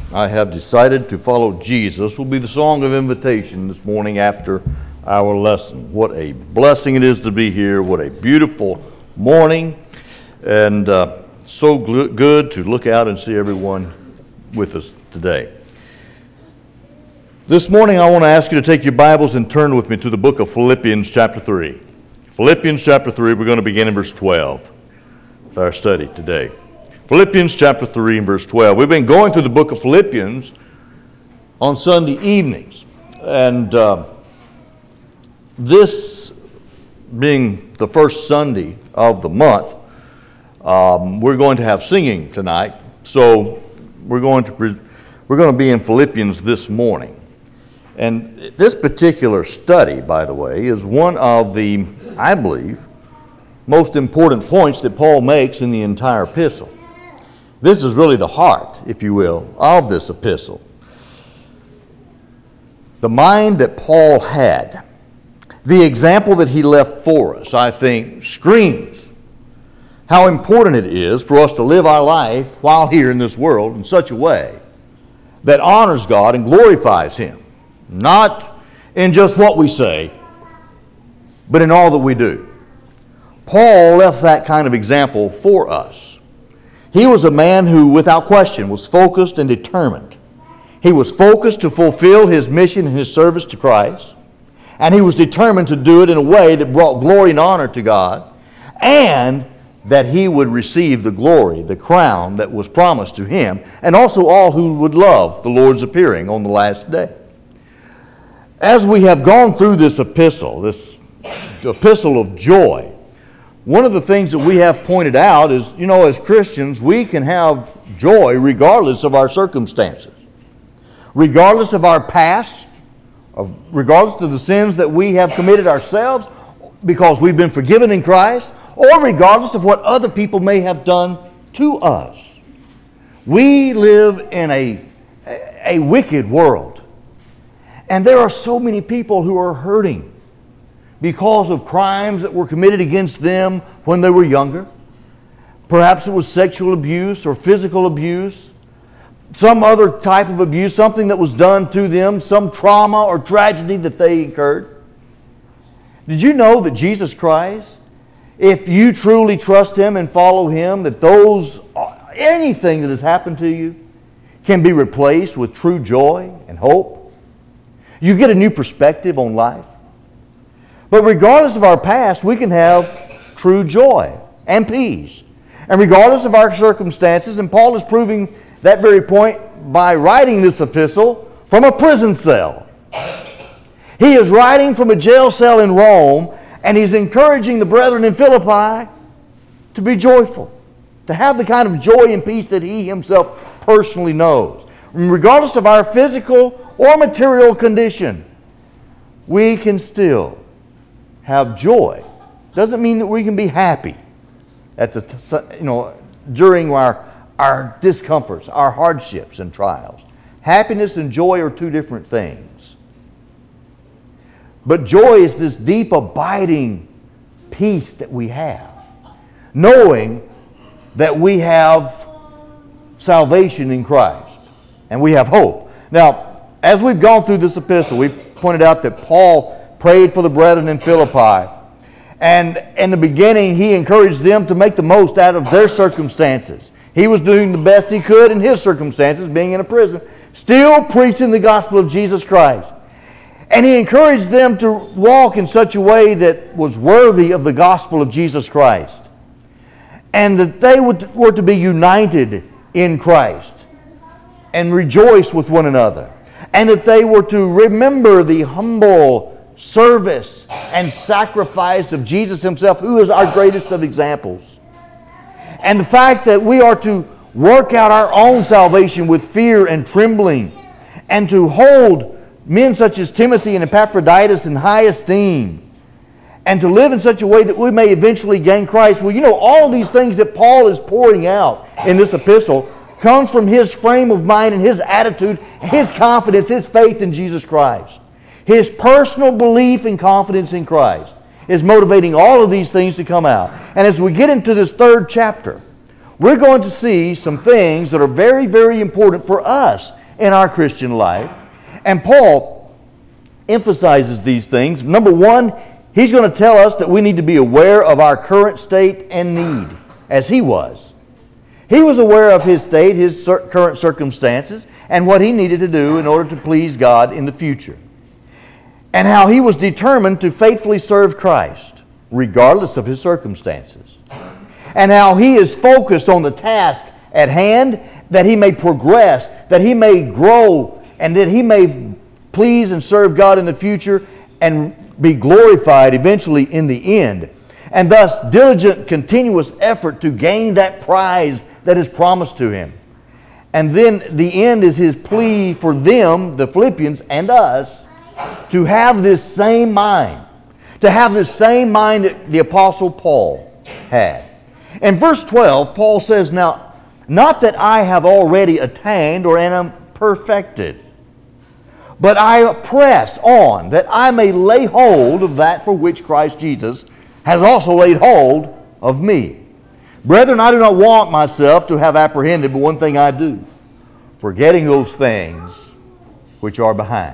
I have decided to follow Jesus will be the song of invitation this morning after our lesson. What a blessing it is to be here. What a beautiful morning. And so good to look out and see everyone with us today. This morning I want to ask you to take your Bibles and turn with me to the book of Philippians chapter 3. Philippians chapter 3, we're going to begin in verse 12 with our study today. Philippians chapter 3 and verse 12. We've been going through the book of Philippians on Sunday evenings. And this being the first Sunday of the month, we're going to have singing tonight. So we're going to be in Philippians this morning. And this particular study, by the way, is one of the, I believe, most important points that Paul makes in the entire epistle. This is really the heart, if you will, of this epistle. The mind that Paul had, the example that he left for us, I think, screams how important it is for us to live our life while here in this world in such a way that honors God and glorifies Him. Not in just what we say, but in all that we do. Paul left that kind of example for us. He was a man who, without question, was focused and determined. He was focused to fulfill his mission and his service to Christ, and he was determined to do it in a way that brought glory and honor to God, and that he would receive the glory, the crown that was promised to him, and also all who would love the Lord's appearing on the last day. As we have gone through this epistle of joy, one of the things that we have pointed out is, as Christians, we can have joy regardless of our circumstances, regardless of our past, regardless of the sins that we have committed ourselves because we've been forgiven in Christ, or regardless of what other people may have done to us. We live in a wicked world, and there are so many people who are hurting because of crimes that were committed against them when they were younger. Perhaps it was sexual abuse or physical abuse, some other type of abuse, something that was done to them, some trauma or tragedy that they incurred. Did you know that Jesus Christ, if you truly trust Him and follow Him, that anything that has happened to you can be replaced with true joy and hope? You get a new perspective on life. But regardless of our past, we can have true joy and peace. And regardless of our circumstances, and Paul is proving that very point by writing this epistle from a prison cell. He is writing from a jail cell in Rome, and he's encouraging the brethren in Philippi to be joyful, to have the kind of joy and peace that he himself personally knows. And regardless of our physical or material condition, we can still have joy. Doesn't mean that we can be happy at during our discomforts, our hardships and trials. Happiness and joy are two different things. But joy is this deep, abiding peace that we have, knowing that we have salvation in Christ and we have hope. Now, as we've gone through this epistle, we've pointed out that Paul prayed for the brethren in Philippi. And in the beginning, he encouraged them to make the most out of their circumstances. He was doing the best he could in his circumstances, being in a prison, still preaching the gospel of Jesus Christ. And he encouraged them to walk in such a way that was worthy of the gospel of Jesus Christ. And that they were to be united in Christ and rejoice with one another. And that they were to remember the humble service and sacrifice of Jesus Himself, who is our greatest of examples. And the fact that we are to work out our own salvation with fear and trembling, and to hold men such as Timothy and Epaphroditus in high esteem, and to live in such a way that we may eventually gain Christ. Well, all of these things that Paul is pouring out in this epistle comes from his frame of mind and his attitude, his confidence, his faith in Jesus Christ. His personal belief and confidence in Christ is motivating all of these things to come out. And as we get into this third chapter, we're going to see some things that are very, very important for us in our Christian life. And Paul emphasizes these things. Number one, he's going to tell us that we need to be aware of our current state and need, as he was. He was aware of his state, his current circumstances, and what he needed to do in order to please God in the future. And how he was determined to faithfully serve Christ, regardless of his circumstances. And how he is focused on the task at hand, that he may progress, that he may grow, and that he may please and serve God in the future and be glorified eventually in the end. And thus, diligent, continuous effort to gain that prize that is promised to him. And then the end is his plea for them, the Philippians, and us, to have this same mind. To have this same mind that the Apostle Paul had. In verse 12, Paul says, "Now, not that I have already attained or am perfected, but I press on that I may lay hold of that for which Christ Jesus has also laid hold of me. Brethren, I do not want myself to have apprehended, but one thing I do, forgetting those things which are behind,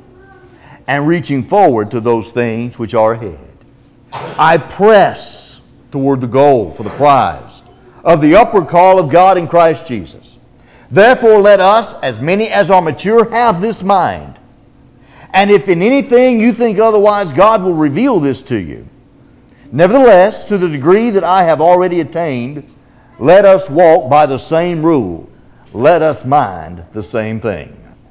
and reaching forward to those things which are ahead. I press toward the goal for the prize of the upward call of God in Christ Jesus. Therefore let us, as many as are mature, have this mind. And if in anything you think otherwise, God will reveal this to you. Nevertheless, to the degree that I have already attained, let us walk by the same rule. Let us mind the same thing."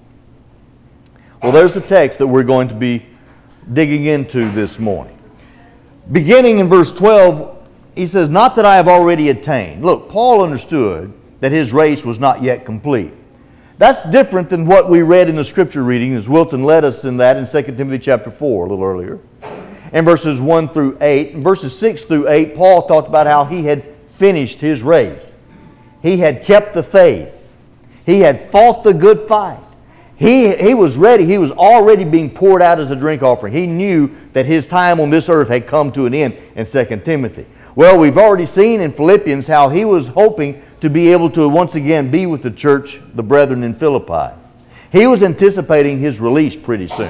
Well, there's the text that we're going to be digging into this morning. Beginning in verse 12, he says, "Not that I have already attained." Look, Paul understood that his race was not yet complete. That's different than what we read in the scripture reading, as Wilton led us in that in 2 Timothy chapter 4 a little earlier. In verses 1 through 8, in verses 6 through 8, Paul talked about how he had finished his race. He had kept the faith. He had fought the good fight. He was ready. He was already being poured out as a drink offering. He knew that his time on this earth had come to an end in 2 Timothy. Well, we've already seen in Philippians how he was hoping to be able to once again be with the church, the brethren in Philippi. He was anticipating his release pretty soon.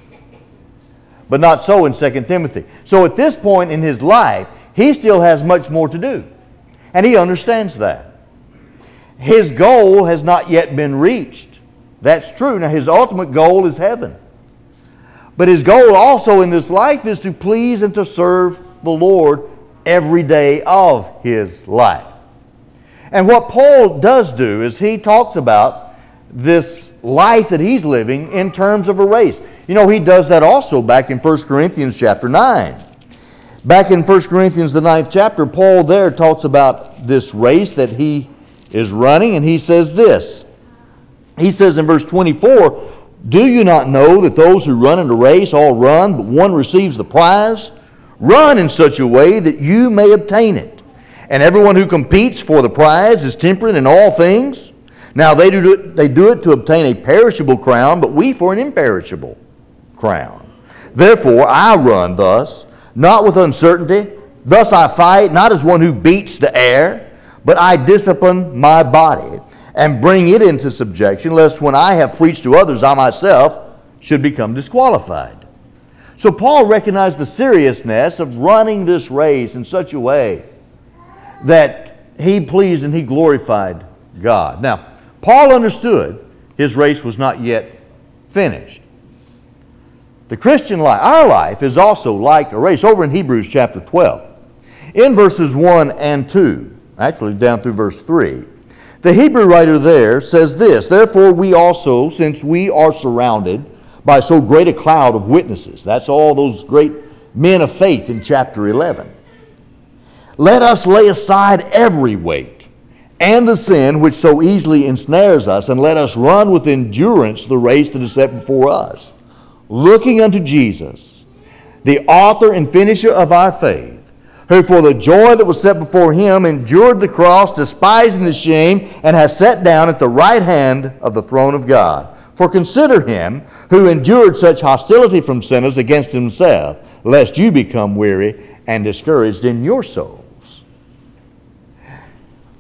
But not so in 2 Timothy. So at this point in his life, he still has much more to do. And he understands that. His goal has not yet been reached. That's true. Now his ultimate goal is heaven. But his goal also in this life is to please and to serve the Lord every day of his life. And what Paul does do is he talks about this life that he's living in terms of a race. You know, he does that also back in 1 Corinthians chapter 9. Back in 1 Corinthians, the 9th chapter, Paul there talks about this race that he is running, and he says this. He says in verse 24, "Do you not know that those who run in a race all run, but one receives the prize? Run in such a way that you may obtain it. And everyone who competes for the prize is temperate in all things. Now they do it to obtain a perishable crown, but we for an imperishable crown. Therefore I run thus, not with uncertainty. Thus I fight, not as one who beats the air, but I discipline my body and bring it into subjection, lest when I have preached to others, I myself should become disqualified." So Paul recognized the seriousness of running this race in such a way that he pleased and he glorified God. Now, Paul understood his race was not yet finished. The Christian life, our life, is also like a race. Over in Hebrews chapter 12, in verses 1 and 2, actually down through verse 3, the Hebrew writer there says this, "Therefore we also, since we are surrounded by so great a cloud of witnesses," that's all those great men of faith in chapter 11, "let us lay aside every weight and the sin which so easily ensnares us, and let us run with endurance the race that is set before us, looking unto Jesus, the author and finisher of our faith, who for the joy that was set before him endured the cross, despising the shame, and has sat down at the right hand of the throne of God. For consider him who endured such hostility from sinners against himself, lest you become weary and discouraged in your souls."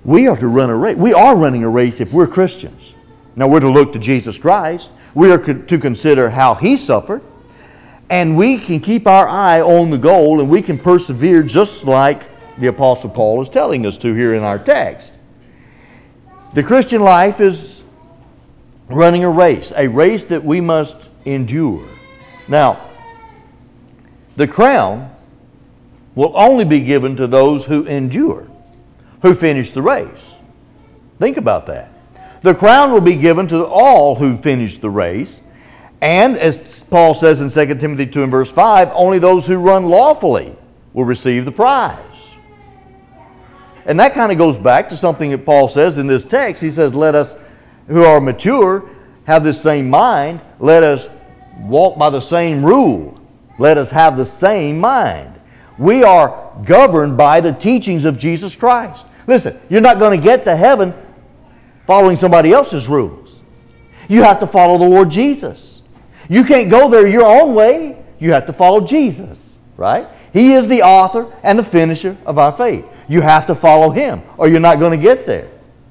We are to run a race. We are running a race if we're Christians. Now we're to look to Jesus Christ. We are to consider how He suffered. And we can keep our eye on the goal, and we can persevere just like the Apostle Paul is telling us to here in our text. The Christian life is running a race that we must endure. Now, the crown will only be given to those who endure, who finish the race. Think about that. The crown will be given to all who finish the race. And as Paul says in 2 Timothy 2 and verse 5, only those who run lawfully will receive the prize. And that kind of goes back to something that Paul says in this text. He says, let us who are mature have this same mind. Let us walk by the same rule. Let us have the same mind. We are governed by the teachings of Jesus Christ. Listen, you're not going to get to heaven following somebody else's rules. You have to follow the Lord Jesus. You can't go there your own way. You have to follow Jesus, right? He is the author and the finisher of our faith. You have to follow Him, or you're not going to get there.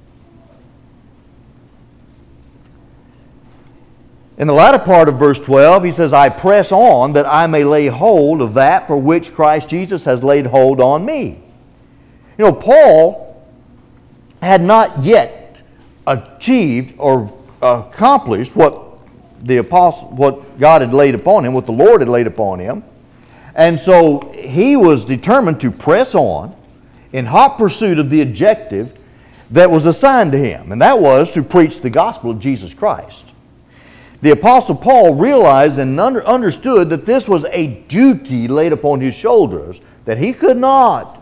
In the latter part of verse 12, he says, I press on that I may lay hold of that for which Christ Jesus has laid hold on me. You know, Paul had not yet achieved or accomplished what God had laid upon him, what the Lord had laid upon him. And so he was determined to press on in hot pursuit of the objective that was assigned to him, and that was to preach the gospel of Jesus Christ. The Apostle Paul realized and understood that this was a duty laid upon his shoulders that he could not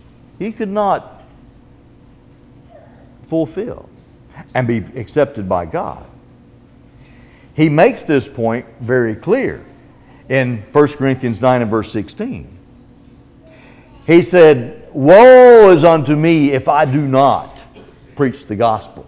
fulfill and be accepted by God. He makes this point very clear in 1 Corinthians 9 and verse 16. He said, woe is unto me if I do not preach the gospel.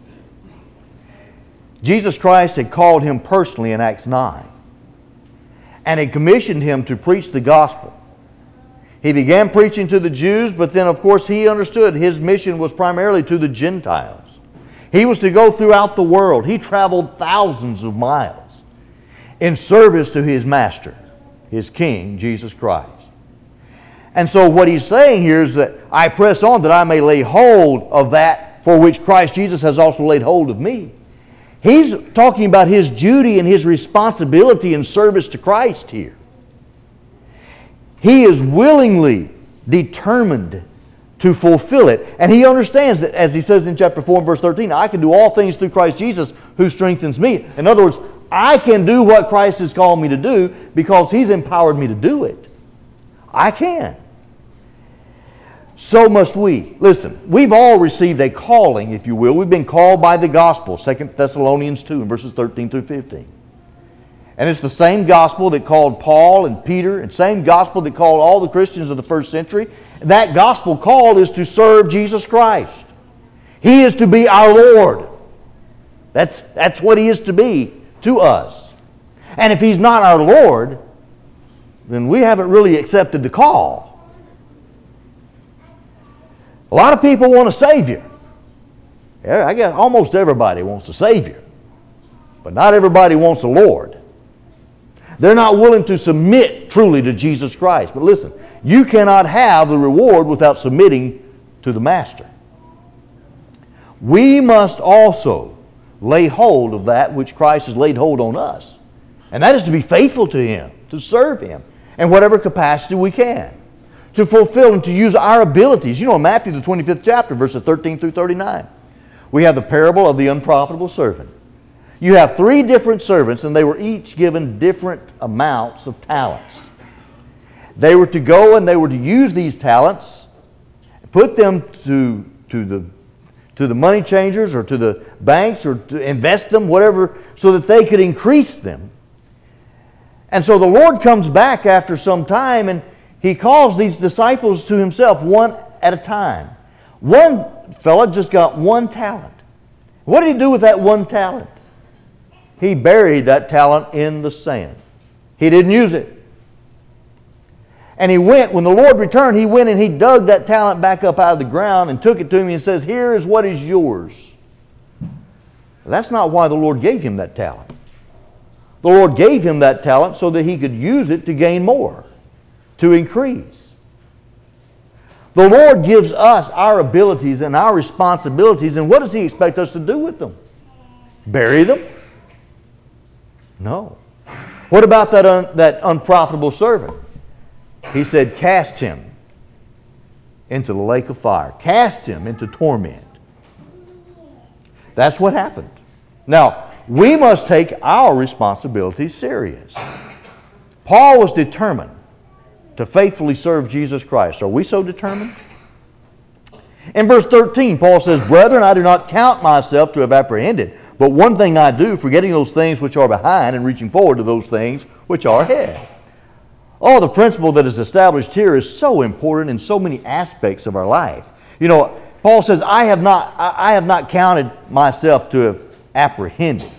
Jesus Christ had called him personally in Acts 9 and had commissioned him to preach the gospel. He began preaching to the Jews, but then of course he understood his mission was primarily to the Gentiles. He was to go throughout the world. He traveled thousands of miles in service to his master, his King, Jesus Christ. And so what he's saying here is that I press on that I may lay hold of that for which Christ Jesus has also laid hold of me. He's talking about his duty and his responsibility in service to Christ here. He is willingly determined to fulfill it. And he understands that, as he says in chapter 4 and verse 13, I can do all things through Christ Jesus who strengthens me. In other words, I can do what Christ has called me to do because He's empowered me to do it. I can. So must we. Listen, we've all received a calling, if you will. We've been called by the gospel, 2 Thessalonians 2 and verses 13 through 15. And it's the same gospel that called Paul and Peter, and same gospel that called all the Christians of the first century. That gospel call is to serve Jesus Christ. He is to be our Lord. That's what He is to be to us. And if He's not our Lord, then we haven't really accepted the call. A lot of people want a Savior. I guess almost everybody wants a Savior. But not everybody wants a Lord. They're not willing to submit truly to Jesus Christ. But listen, you cannot have the reward without submitting to the Master. We must also lay hold of that which Christ has laid hold on us. And that is to be faithful to Him, to serve Him in whatever capacity we can, to fulfill and to use our abilities. You know, in Matthew, the 25th chapter, verses 13 through 39, we have the parable of the unprofitable servant. You have 3 different servants, and they were each given different amounts of talents. They were to go and they were to use these talents, put them to the money changers or to the banks or to invest them, whatever, so that they could increase them. And so the Lord comes back after some time and He calls these disciples to Himself one at a time. One fella just got 1 talent. What did he do with that 1 talent? He buried that talent in the sand. He didn't use it. And he went, when the Lord returned, he went and he dug that talent back up out of the ground and took it to him and says, here is what is yours. That's not why the Lord gave him that talent. The Lord gave him that talent so that he could use it to gain more, to increase. The Lord gives us our abilities and our responsibilities, and what does He expect us to do with them? Bury them? No. What about that unprofitable servant? He said, cast him into the lake of fire. Cast him into torment. That's what happened. Now, we must take our responsibilities serious. Paul was determined to faithfully serve Jesus Christ. Are we so determined? In verse 13, Paul says, brethren, I do not count myself to have apprehended, but one thing I do, forgetting those things which are behind and reaching forward to those things which are ahead. Oh, the principle that is established here is so important in so many aspects of our life. You know, Paul says, I have not counted myself to have apprehended.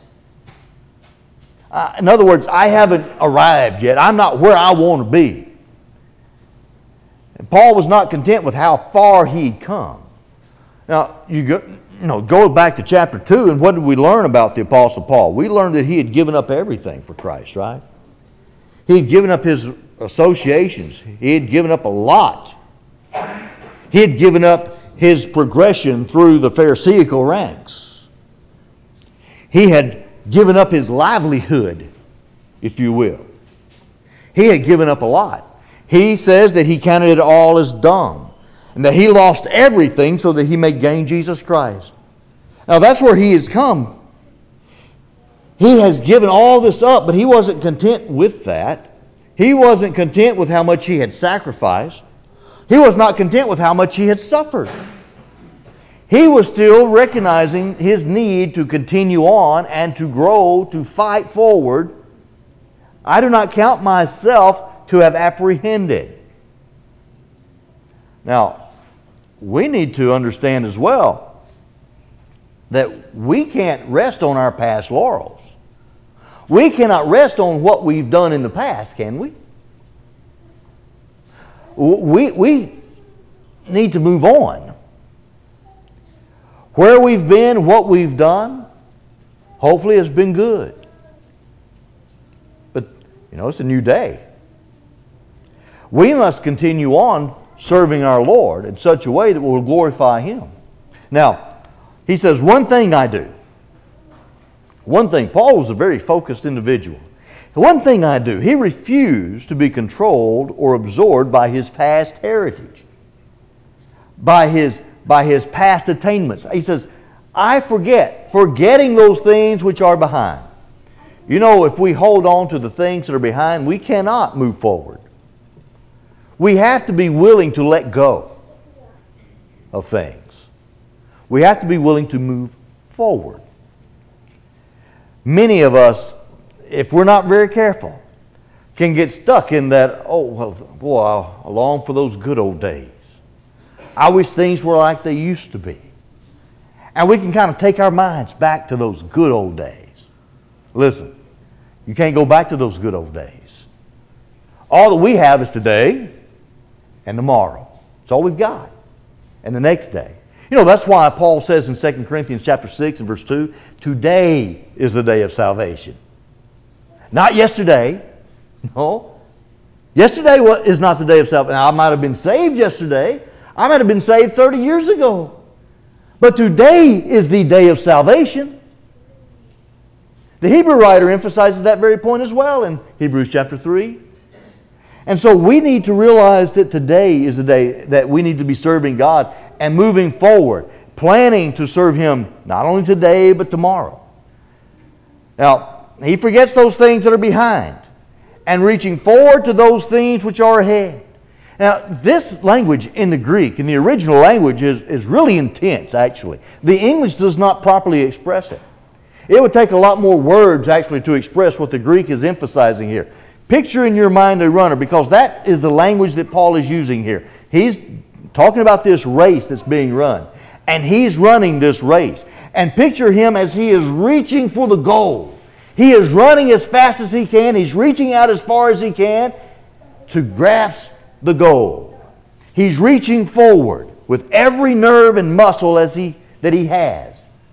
In other words, I haven't arrived yet. I'm not where I want to be. And Paul was not content with how far he'd come. Now, go back to chapter 2, and what did we learn about the Apostle Paul? We learned that he had given up everything for Christ, right? He had given up his associations. He had given up a lot. He had given up his progression through the Pharisaical ranks. He had given up his livelihood, if you will. He had given up a lot. He says that he counted it all as dung, and that he lost everything so that he may gain Jesus Christ. Now that's where he has come. He has given all this up, but he wasn't content with that. He wasn't content with how much he had sacrificed. He was not content with how much he had suffered. He was still recognizing his need to continue on and to grow, to fight forward. I do not count myself to have apprehended. Now, we need to understand as well that we can't rest on our past laurels. We cannot rest on what we've done in the past, can we? We need to move on. Where we've been, what we've done, hopefully has been good. But, it's a new day. We must continue on serving our Lord in such a way that will glorify Him. Now, he says, one thing I do. One thing. Paul was a very focused individual. One thing I do. He refused to be controlled or absorbed by his past heritage, by his past attainments. He says, I forgetting those things which are behind. If we hold on to the things that are behind, we cannot move forward. We have to be willing to let go of things. We have to be willing to move forward. Many of us, if we're not very careful, can get stuck in that, I long for those good old days. I wish things were like they used to be. And we can kind of take our minds back to those good old days. Listen, you can't go back to those good old days. All that we have is today and tomorrow. It's all we've got. And the next day. That's why Paul says in 2 Corinthians chapter 6 and verse 2, today is the day of salvation. Not yesterday. No. Yesterday is not the day of salvation. Now, I might have been saved yesterday. I might have been saved 30 years ago. But today is the day of salvation. The Hebrew writer emphasizes that very point as well in Hebrews chapter 3. And so we need to realize that today is the day that we need to be serving God and moving forward, planning to serve Him not only today but tomorrow. Now, he forgets those things that are behind and reaching forward to those things which are ahead. Now, this language in the Greek, in the original language, is really intense, actually. The English does not properly express it. It would take a lot more words, actually, to express what the Greek is emphasizing here. Picture in your mind a runner, because that is the language that Paul is using here. He's talking about this race that's being run. And he's running this race. And picture him as he is reaching for the goal. He is running as fast as he can. He's reaching out as far as he can. to grasp the goal. He's reaching forward with every nerve and muscle that he has.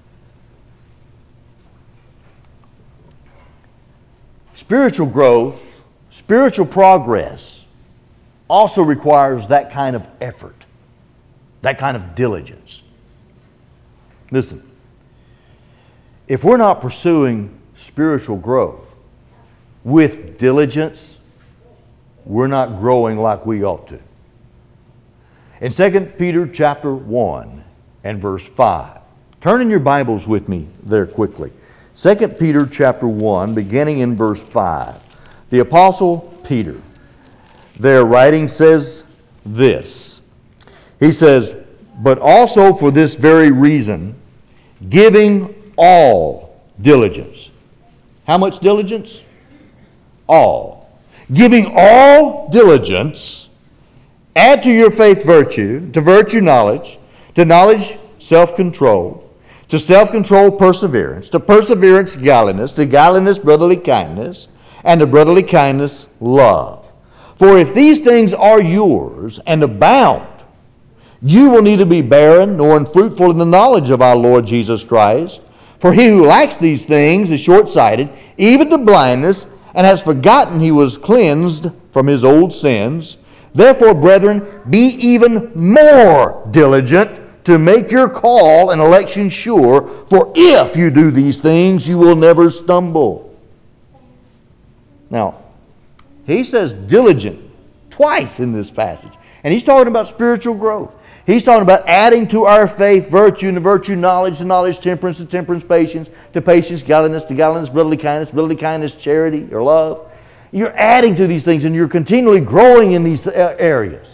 Spiritual growth, spiritual progress also requires that kind of effort, that kind of diligence. Listen, if we're not pursuing spiritual growth with diligence, we're not growing like we ought to. In 2 Peter chapter 1 and verse 5, turn in your Bibles with me there quickly. 2 Peter chapter 1, beginning in verse 5. The Apostle Peter, their writing says this. He says, "But also for this very reason, giving all diligence." How much diligence? All. "Giving all diligence, add to your faith virtue, to virtue knowledge, to knowledge self-control, to self-control perseverance, to perseverance godliness, to godliness brotherly kindness, and to brotherly kindness love. For if these things are yours and abound, you will neither be barren nor unfruitful in the knowledge of our Lord Jesus Christ. For he who lacks these things is short-sighted, even to blindness, and has forgotten he was cleansed from his old sins. Therefore, brethren, be even more diligent to make your call and election sure, for if you do these things, you will never stumble." Now, he says diligent twice in this passage. And he's talking about spiritual growth. He's talking about adding to our faith virtue, and to virtue knowledge, to knowledge temperance, to temperance patience, to patience godliness, to godliness brotherly kindness charity or love. You're adding to these things and you're continually growing in these areas.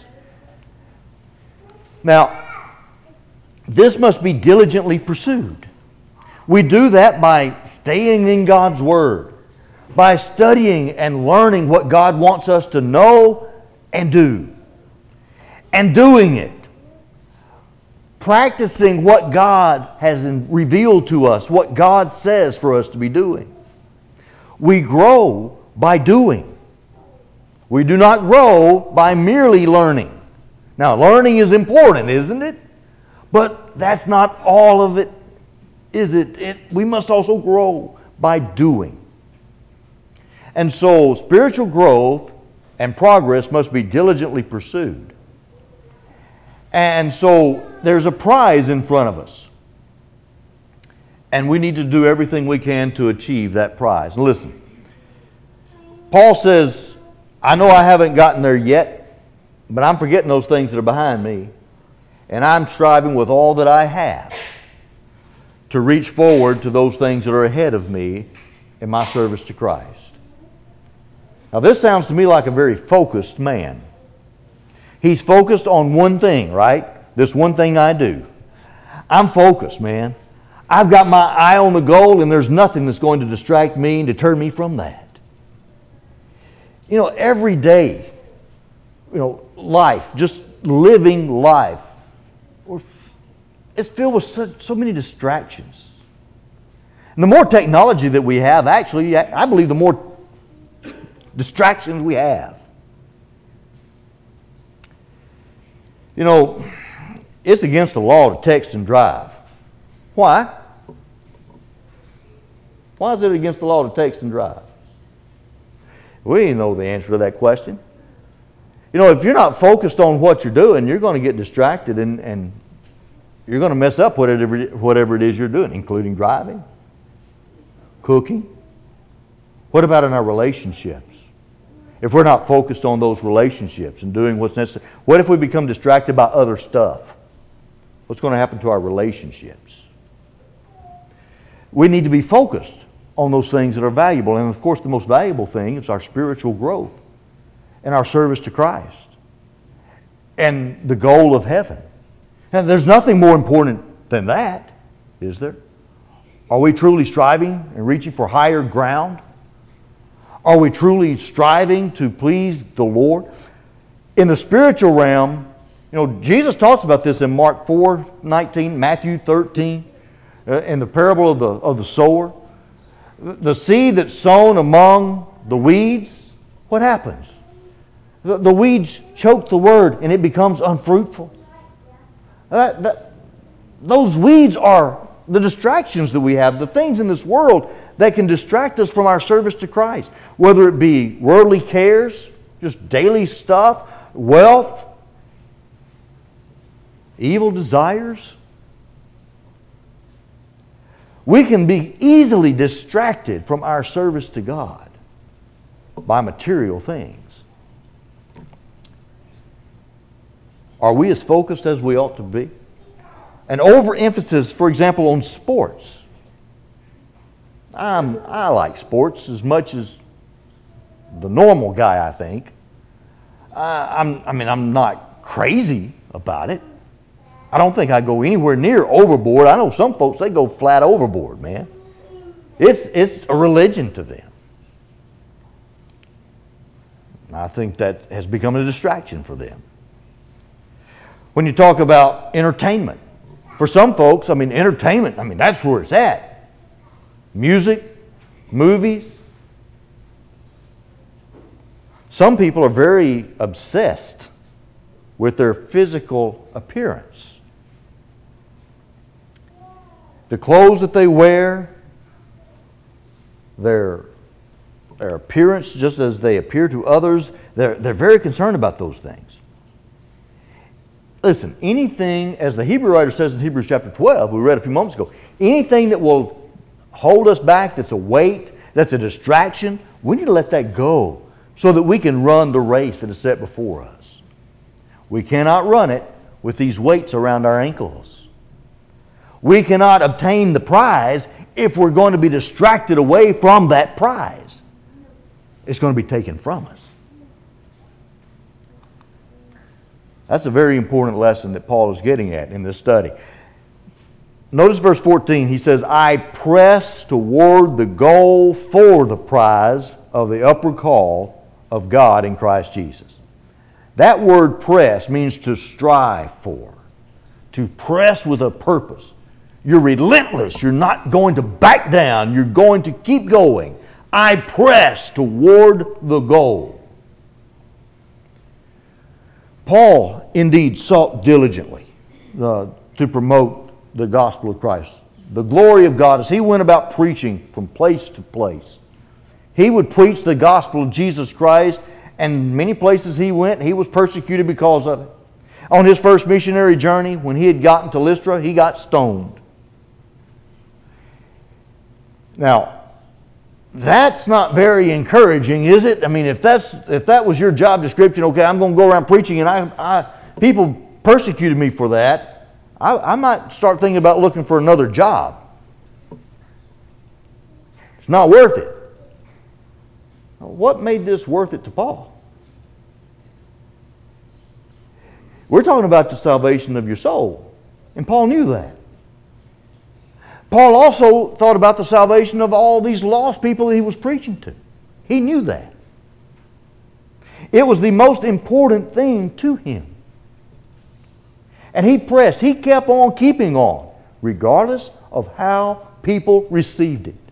Now, this must be diligently pursued. We do that by staying in God's Word, by studying and learning what God wants us to know and do, and doing it. Practicing what God has revealed to us, what God says for us to be doing. We grow by doing. We do not grow by merely learning. Now, learning is important, isn't it? But that's not all of it, is it? We must also grow by doing. And so, spiritual growth and progress must be diligently pursued. And so, there's a prize in front of us. And we need to do everything we can to achieve that prize. Listen, Paul says, I know I haven't gotten there yet, but I'm forgetting those things that are behind me. And I'm striving with all that I have to reach forward to those things that are ahead of me in my service to Christ. Now, this sounds to me like a very focused man. He's focused on one thing, right? This one thing I do. I'm focused, man. I've got my eye on the goal, and there's nothing that's going to distract me and deter me from that. You know, every day, life, just living life, it's filled with so many distractions. And the more technology that we have, actually, I believe the more distractions we have. It's against the law to text and drive. Why? Why is it against the law to text and drive? We know the answer to that question. If you're not focused on what you're doing, you're going to get distracted and you're going to mess up whatever it is you're doing, including driving, cooking. What about in our relationships? If we're not focused on those relationships and doing what's necessary, what if we become distracted by other stuff? What's going to happen to our relationships? We need to be focused on those things that are valuable. And of course, the most valuable thing is our spiritual growth and our service to Christ and the goal of heaven. And there's nothing more important than that, is there? Are we truly striving and reaching for higher ground? Are we truly striving to please the Lord? In the spiritual realm, Jesus talks about this in Mark 4:19, Matthew 13, in the parable of the sower. The seed that's sown among the weeds, what happens? The weeds choke the word and it becomes unfruitful. Those weeds are the distractions that we have, the things in this world that can distract us from our service to Christ. Whether it be worldly cares, just daily stuff, wealth, evil desires. We can be easily distracted from our service to God by material things. Are we as focused as we ought to be? An overemphasis, for example, on sports. I like sports as much as the normal guy, I think. I'm not crazy about it. I don't think I go anywhere near overboard. I know some folks, they go flat overboard, man. It's a religion to them. I think that has become a distraction for them. When you talk about entertainment, for some folks, entertainment, that's where it's at. Music, movies. Some people are very obsessed with their physical appearance. The clothes that they wear, their appearance, just as they appear to others, they're very concerned about those things. Listen, anything, as the Hebrew writer says in Hebrews chapter 12, we read a few moments ago, anything that will hold us back, that's a weight, that's a distraction, we need to let that go so that we can run the race that is set before us. We cannot run it with these weights around our ankles. We cannot obtain the prize if we're going to be distracted away from that prize. It's going to be taken from us. That's a very important lesson that Paul is getting at in this study. Notice verse 14. He says, I press toward the goal for the prize of the upward call of God in Christ Jesus. That word press means to strive for, to press with a purpose. You're relentless. You're not going to back down. You're going to keep going. I press toward the goal. Paul indeed sought diligently to promote the gospel of Christ. The glory of God as he went about preaching from place to place. He would preach the gospel of Jesus Christ, and many places he went, he was persecuted because of it. On his first missionary journey, when he had gotten to Lystra, he got stoned. Now, that's not very encouraging, is it? If that was your job description, okay, I'm going to go around preaching, and people persecuted me for that, I might start thinking about looking for another job. It's not worth it. What made this worth it to Paul? We're talking about the salvation of your soul, and Paul knew that. Paul also thought about the salvation of all these lost people that he was preaching to. He knew that. It was the most important thing to him. And he pressed. He kept on keeping on, regardless of how people received it.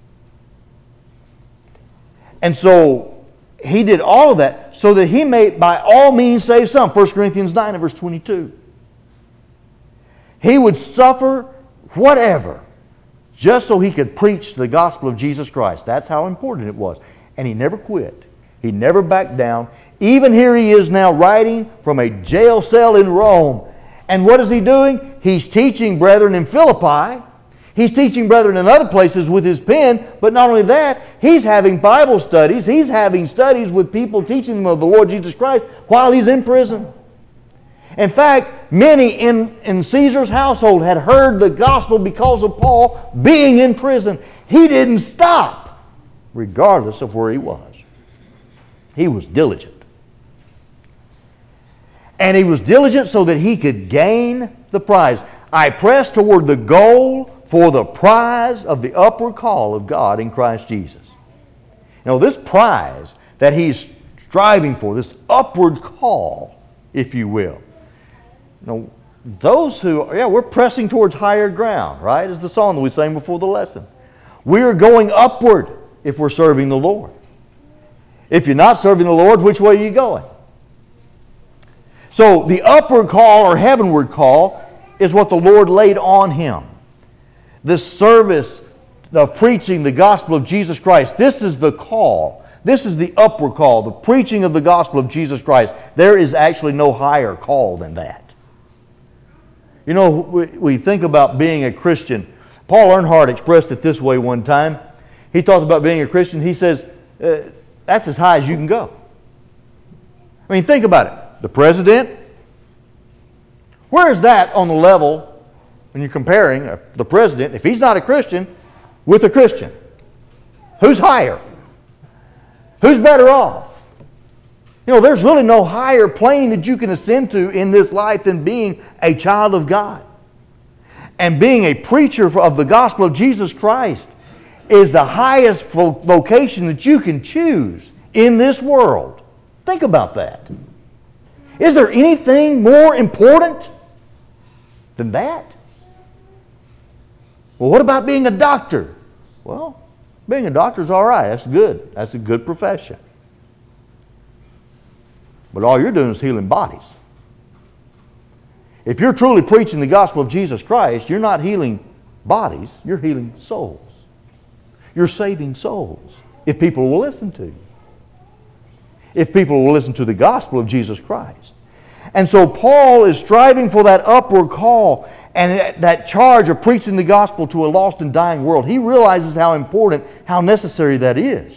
And so he did all of that so that he may by all means save some. 1 Corinthians 9 and verse 22. He would suffer whatever just so he could preach the gospel of Jesus Christ. That's how important it was. And he never quit. He never backed down. Even here he is now writing from a jail cell in Rome. And what is he doing? He's teaching brethren in Philippi. He's teaching brethren in other places with his pen. But not only that, he's having Bible studies. He's having studies with people teaching them of the Lord Jesus Christ while he's in prison. In fact, many in Caesar's household had heard the gospel because of Paul being in prison. He didn't stop, regardless of where he was. He was diligent. And he was diligent so that he could gain the prize. I press toward the goal for the prize of the upward call of God in Christ Jesus. This prize that he's striving for, this upward call, if you will. Those who, we're pressing towards higher ground, right? As the song that we sang before the lesson. We're going upward if we're serving the Lord. If you're not serving the Lord, which way are you going? So the upward call or heavenward call is what the Lord laid on him. This service of preaching the gospel of Jesus Christ, this is the call. This is the upward call, the preaching of the gospel of Jesus Christ. There is actually no higher call than that. You know, we think about being a Christian. Paul Earnhardt expressed it this way one time. He talked about being a Christian. He says, that's as high as you can go. I mean, think about it. The president, where is that on the level when you're comparing the president, if he's not a Christian, with a Christian? Who's higher? Who's better off? You know, there's really no higher plane that you can ascend to in this life than being a child of God. And being a preacher of the gospel of Jesus Christ is the highest vocation that you can choose in this world. Think about that. Is there anything more important than that? Well, what about being a doctor? Well, being a doctor is all right. That's good. That's a good profession. But all you're doing is healing bodies. If you're truly preaching the gospel of Jesus Christ, you're not healing bodies, you're healing souls. You're saving souls if people will listen to you. If people will listen to the gospel of Jesus Christ. And so Paul is striving for that upward call and that charge of preaching the gospel to a lost and dying world. He realizes how important, how necessary that is.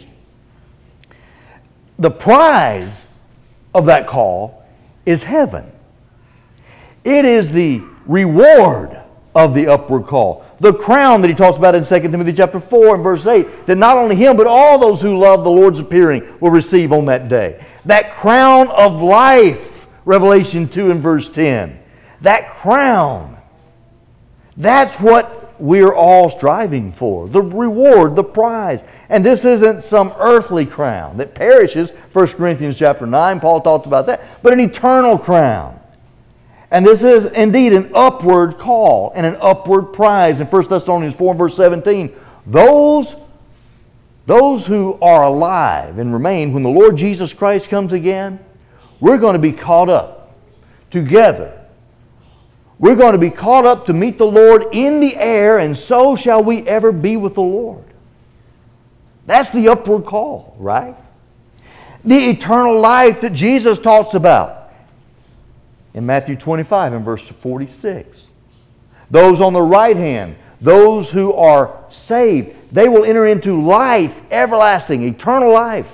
The prize of that call is heaven. It is the reward of the upward call. The crown that he talks about in 2 Timothy chapter 4 and verse 8, that not only him but all those who love the Lord's appearing will receive on that day. That crown of life, Revelation 2 and verse 10. That crown, that's what we're all striving for. The reward, the prize. And this isn't some earthly crown that perishes. 1 Corinthians chapter 9, Paul talks about that. But an eternal crown. And this is indeed an upward call and an upward prize. In 1 Thessalonians 4 verse 17, those who are alive and remain when the Lord Jesus Christ comes again, we're going to be caught up together. We're going to be caught up to meet the Lord in the air, and so shall we ever be with the Lord. That's the upward call, right? The eternal life that Jesus talks about in Matthew 25 and verse 46. Those on the right hand, those who are saved, they will enter into life, everlasting, eternal life.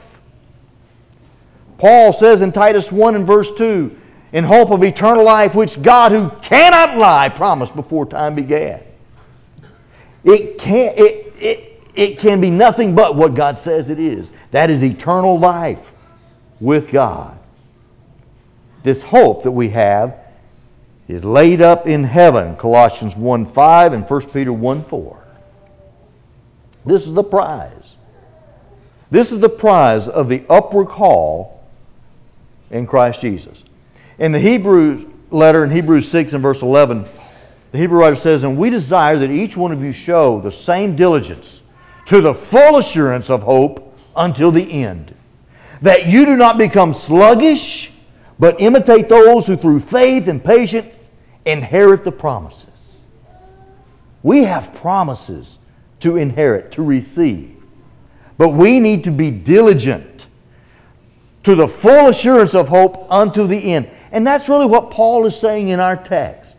Paul says in Titus 1 and verse 2, in hope of eternal life, which God who cannot lie promised before time began. It can be nothing but what God says it is. That is eternal life with God. This hope that we have is laid up in heaven, Colossians 1:5 and 1 Peter 1:4. This is the prize. This is the prize of the upward call in Christ Jesus. In the Hebrews letter, in Hebrews 6 and verse 11, the Hebrew writer says, and we desire that each one of you show the same diligence to the full assurance of hope until the end, that you do not become sluggish, but imitate those who through faith and patience inherit the promises. We have promises to inherit, to receive. But we need to be diligent to the full assurance of hope unto the end. And that's really what Paul is saying in our text.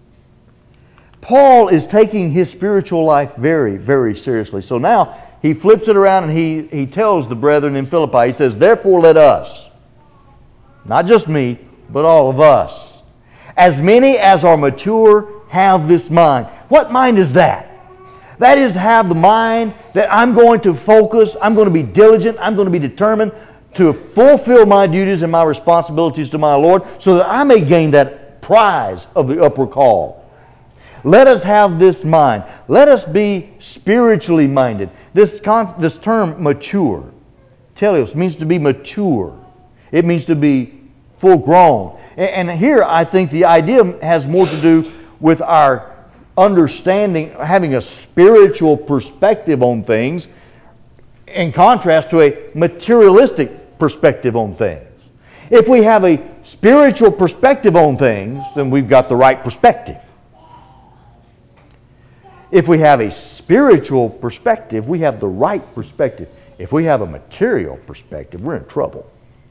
Paul is taking his spiritual life very, very seriously. So now he flips it around and he tells the brethren in Philippi, he says, therefore let us, not just me, but all of us, as many as are mature, have this mind. What mind is that? That is, have the mind that I'm going to focus, I'm going to be diligent, I'm going to be determined to fulfill my duties and my responsibilities to my Lord so that I may gain that prize of the upward call. Let us have this mind. Let us be spiritually minded. This term mature, teleos, means to be mature. It means to be full grown. And here I think the idea has more to do with our understanding, having a spiritual perspective on things in contrast to a materialistic perspective on things. If we have a spiritual perspective on things, then we've got the right perspective. If we have a spiritual perspective, we have the right perspective. If we have a material perspective, we're in trouble.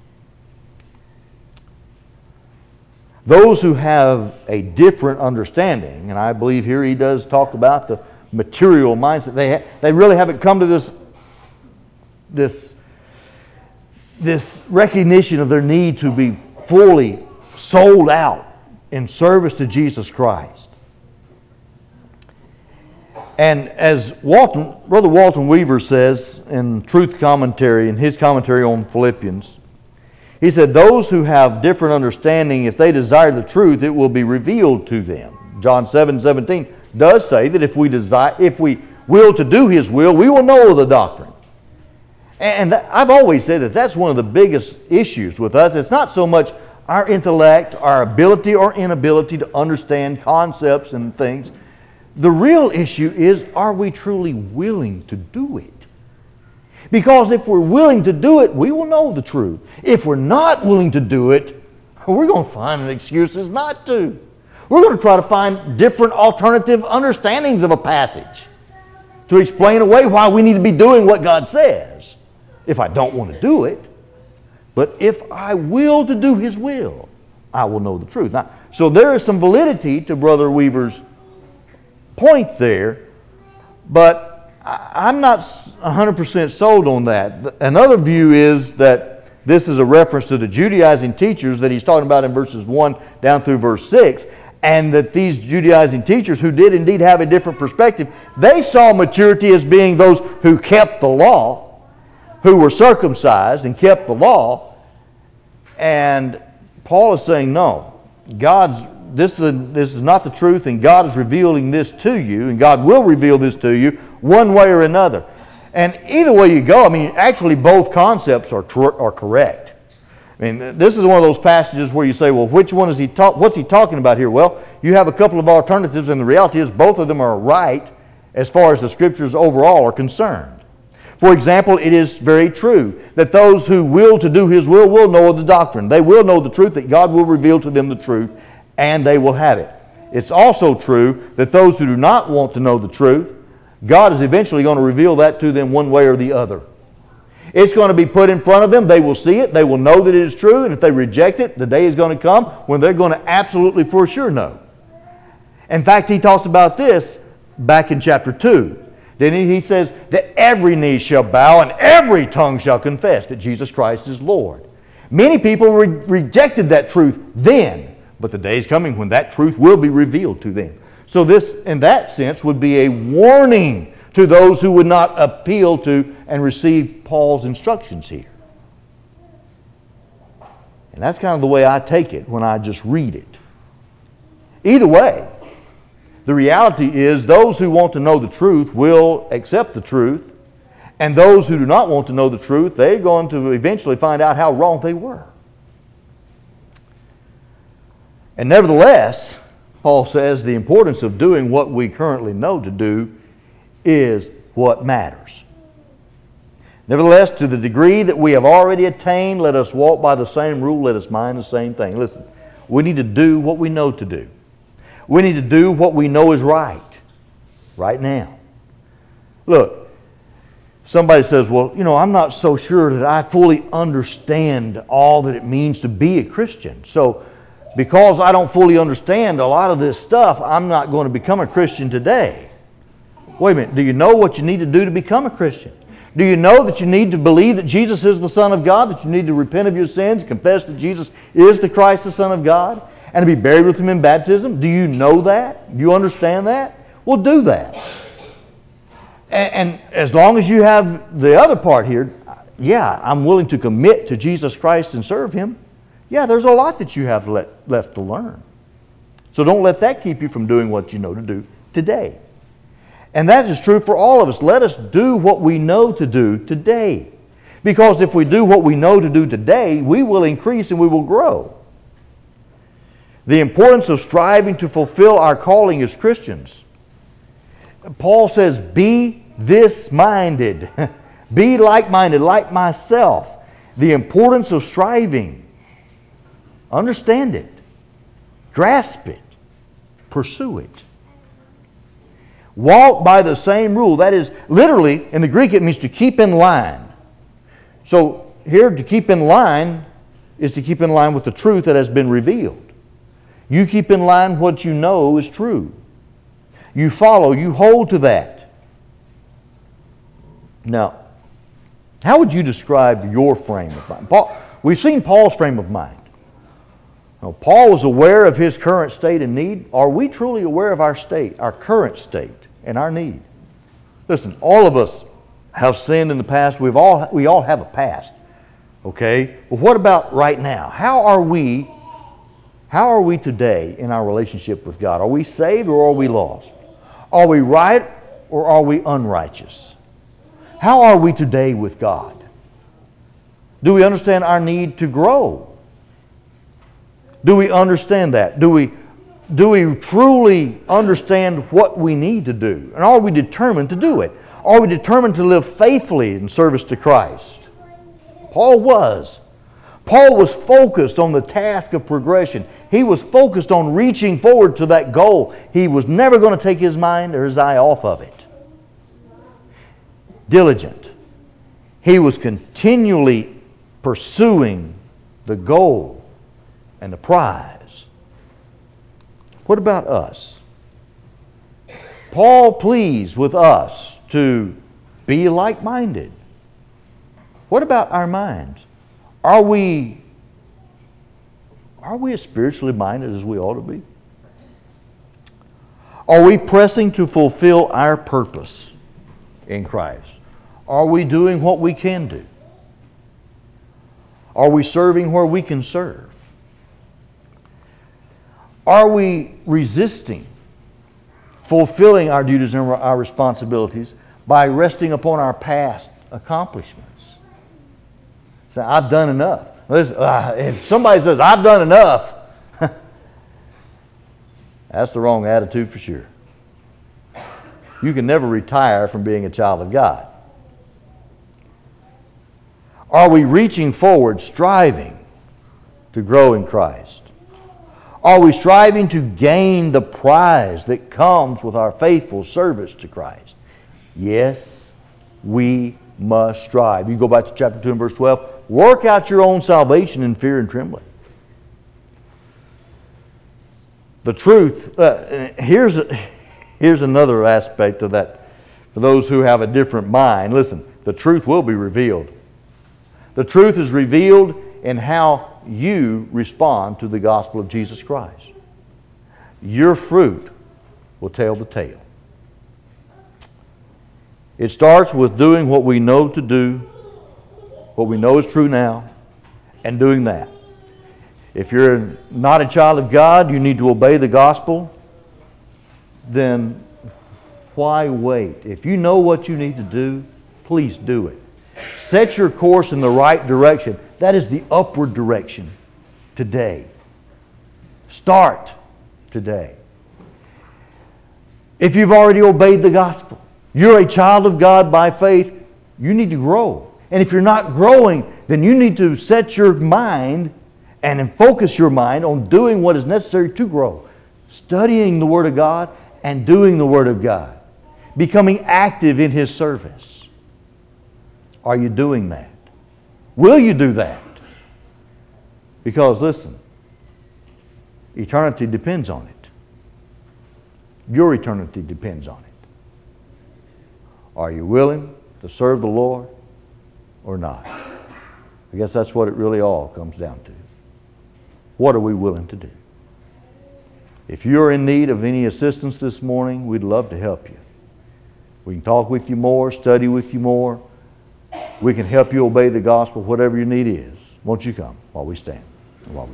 Those who have a different understanding, and I believe here he does talk about the material mindset, they really haven't come to this recognition of their need to be fully sold out in service to Jesus Christ. And as Brother Walton Weaver says in Truth Commentary, in his commentary on Philippians, he said, those who have different understanding, if they desire the truth, it will be revealed to them. John 7:17 does say that if we will to do His will, we will know the doctrine. And I've always said that that's one of the biggest issues with us. It's not so much our intellect, our ability or inability to understand concepts and things. The real issue is, are we truly willing to do it? Because if we're willing to do it, we will know the truth. If we're not willing to do it, we're going to find excuses not to. We're going to try to find different alternative understandings of a passage to explain away why we need to be doing what God says. If I don't want to do it, but if I will to do His will, I will know the truth. Now, so there is some validity to Brother Weaver's point there, but I'm not 100% sold on that. Another view is that this is a reference to the Judaizing teachers that he's talking about in verses 1 down through verse 6, and that these Judaizing teachers who did indeed have a different perspective, they saw maturity as being those who kept the law, who were circumcised and kept the law. And Paul is saying, no, this is not the truth, and God is revealing this to you, and God will reveal this to you one way or another. And either way you go, I mean, actually both concepts are correct. I mean, this is one of those passages where you say, well, which one is what's he talking about here? Well, you have a couple of alternatives, and the reality is both of them are right as far as the Scriptures overall are concerned. For example, it is very true that those who will to do His will know the doctrine. They will know the truth, that God will reveal to them the truth, and they will have it. It's also true that those who do not want to know the truth, God is eventually going to reveal that to them one way or the other. It's going to be put in front of them. They will see it. They will know that it is true. And if they reject it, the day is going to come when they're going to absolutely for sure know. In fact, he talks about this back in chapter 2. Then he says that every knee shall bow and every tongue shall confess that Jesus Christ is Lord. Many people rejected that truth then, but the day is coming when that truth will be revealed to them. So this, in that sense, would be a warning to those who would not appeal to and receive Paul's instructions here. And that's kind of the way I take it when I just read it. Either way, the reality is those who want to know the truth will accept the truth, and those who do not want to know the truth, they're going to eventually find out how wrong they were. And nevertheless, Paul says the importance of doing what we currently know to do is what matters. Nevertheless, to the degree that we have already attained, let us walk by the same rule, let us mind the same thing. Listen, we need to do what we know to do. We need to do what we know is right now. Look, somebody says, well, I'm not so sure that I fully understand all that it means to be a Christian. So, because I don't fully understand a lot of this stuff, I'm not going to become a Christian today. Wait a minute, do you know what you need to do to become a Christian? Do you know that you need to believe that Jesus is the Son of God, that you need to repent of your sins, confess that Jesus is the Christ, the Son of God, and to be buried with Him in baptism? Do you know that? Do you understand that? Well, do that. And as long as you have the other part here, yeah, I'm willing to commit to Jesus Christ and serve Him. Yeah, there's a lot that you have left to learn. So don't let that keep you from doing what you know to do today. And that is true for all of us. Let us do what we know to do today. Because if we do what we know to do today, we will increase and we will grow. The importance of striving to fulfill our calling as Christians. Paul says, be this-minded. Be like-minded, like myself. The importance of striving. Understand it. Grasp it. Pursue it. Walk by the same rule. That is, literally, in the Greek, it means to keep in line. So, here, to keep in line is to keep in line with the truth that has been revealed. You keep in line what you know is true. You follow, you hold to that. Now, how would you describe your frame of mind? We've seen Paul's frame of mind. Now, Paul was aware of his current state and need. Are we truly aware of our state, our current state, and our need? Listen, all of us have sinned in the past. We all have a past. Okay? But what about right now? How are we today in our relationship with God? Are we saved or are we lost? Are we right or are we unrighteous? How are we today with God? Do we understand our need to grow? Do we understand that? Do we truly understand what we need to do? And are we determined to do it? Are we determined to live faithfully in service to Christ? Paul was. Paul was focused on the task of progression. He was focused on reaching forward to that goal. He was never going to take his mind or his eye off of it. Diligent. He was continually pursuing the goal and the prize. What about us? Paul pleads with us to be like-minded. What about our minds? Are we as spiritually minded as we ought to be? Are we pressing to fulfill our purpose in Christ? Are we doing what we can do? Are we serving where we can serve? Are we resisting fulfilling our duties and our responsibilities by resting upon our past accomplishments? Say, I've done enough. Listen, if somebody says, I've done enough, that's the wrong attitude for sure. You can never retire from being a child of God. Are we reaching forward, striving to grow in Christ? Are we striving to gain the prize that comes with our faithful service to Christ? Yes, we must strive. You go back to chapter 2 and verse 12. Work out your own salvation in fear and trembling. The truth, here's another aspect of that. For those who have a different mind, listen, the truth will be revealed. The truth is revealed in how you respond to the gospel of Jesus Christ. Your fruit will tell the tale. It starts with doing what we know to do, what we know is true now, and doing that. If you're not a child of God, you need to obey the gospel, then why wait? If you know what you need to do, please do it. Set your course in the right direction. That is the upward direction today. Start today. If you've already obeyed the gospel, you're a child of God by faith, you need to grow. And if you're not growing, then you need to set your mind and focus your mind on doing what is necessary to grow. Studying the Word of God and doing the Word of God. Becoming active in His service. Are you doing that? Will you do that? Because listen, eternity depends on it. Your eternity depends on it. Are you willing to serve the Lord or not? I guess that's what it really all comes down to. What are we willing to do? If you're in need of any assistance this morning, we'd love to help you. We can talk with you more, study with you more. We can help you obey the gospel, whatever your need is. Won't you come while we stand?